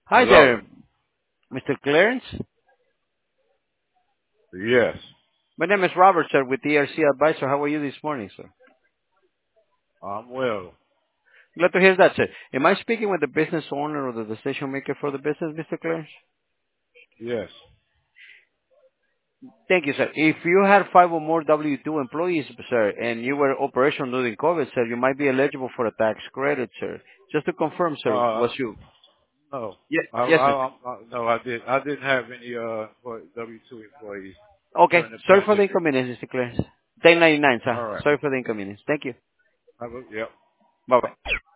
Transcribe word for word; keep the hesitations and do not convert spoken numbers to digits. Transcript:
Hi Hello. there, Mister Clarence. Yes. My name is Robert, sir, with E R C Advisor. How are you this morning, sir? I'm well. Glad to hear that, sir. Am I speaking with the business owner or the decision maker for the business, Mister Clarence? Yes. Thank you, sir. If you had five or more W two employees, sir, and you were operational during COVID, sir, you might be eligible for a tax credit, sir. Just to confirm, sir, Uh, was you? no. Yes, I, yes, I, sir. I, I no, I did. I didn't have any uh W two employees Okay. during the Sorry for the pandemic. inconvenience, Mister Clarence. ten ninety-nine, sir. All right. Sorry for the inconvenience. Thank you. I will, yep. Bye-bye.